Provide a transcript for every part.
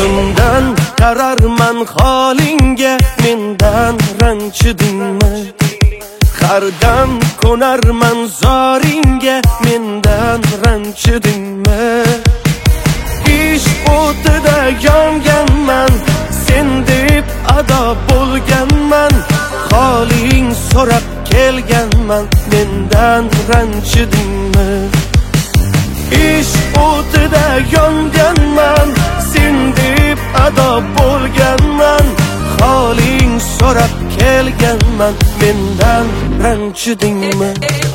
Ko'zimdan qararman holingga, mendan ranchidingmi? Qardan ko'narman zoringga, mendan ranchidingmi? Ish o'tida yonganman, sen deb ado bo'lganman. Holing so'rab kelganman, mendan ranchidingmi? Ish o'tida yonganman, sen deb ado bo'lganman. Holing so'rab kelganman, mendan ranchidingmi?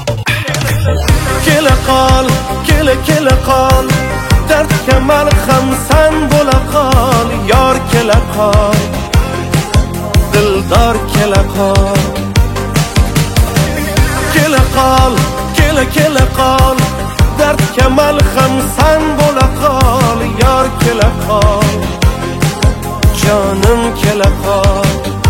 Kela qol, kela qol, dardga malham san bo'la qol. Yor kela qol, dildor kela qol. Kela qol, kela qol, dardga malham san bo'la qol. Yor kela qol, jonim kela qol.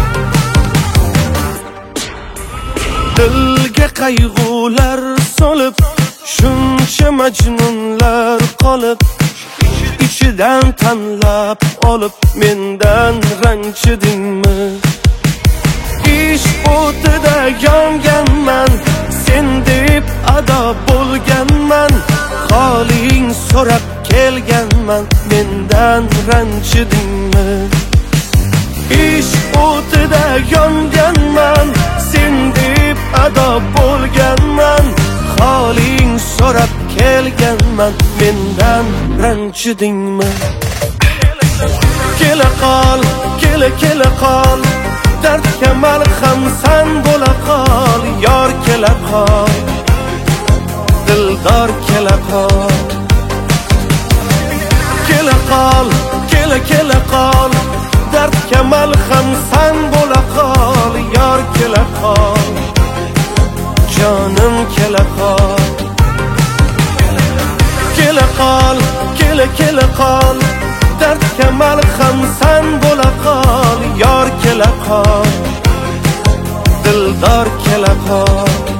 Dilga qayg'ular solib, shuncha majnunlar qolib, ichidan tanlab olib, mendan ranchidingmi? Ish o'tida yonganman, sen deb ado bo'lganman. Holing so'rab kelganman, mendan ranchidingmi? Ish o'tida yonganman, sen deb ado bo'lganman. Holing so'rab kelganman, mendan ranchidingmi? Kela qol, kela qol, dardga malham san bo'la qol. Yor kela qol, dildor kela qol. Kela qol, kela qol, dardga malham san bo'la qol. Yor kela qol, jonim kela qol. Kela qol, kela qol, dardga malham san bo'la qol. Yor kela qol, dildor kela qol.